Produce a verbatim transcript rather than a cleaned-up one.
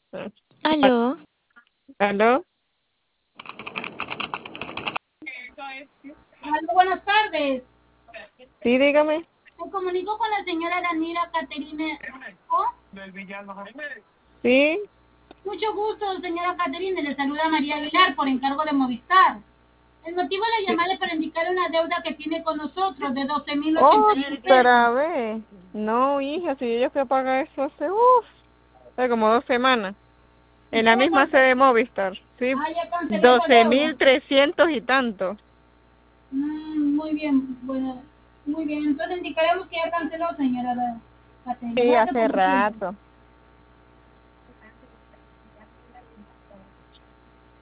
Aló, ¿Aló? Aló, buenas tardes. Sí, dígame. Me comunico con la señora Danira Caterine. Oh, Sí. mucho gusto, señora Caterine. Le saluda María Aguilar por encargo de Movistar. El motivo de Sí. llamarle para indicarle una deuda que tiene con nosotros de doce mil ochenta y uno Otra pesos. vez. No, hija, si yo fui a pagar eso hace, uff, hace como dos semanas. En Usted la ya, misma cance- sede de Movistar, sí. ah, ya canceló esa Doce deuda. mil trescientos y tanto. Mm, muy bien, bueno, muy bien. Entonces indicaremos que ya canceló, señora Caterine. Sí, Gracias hace por su tiempo. rato.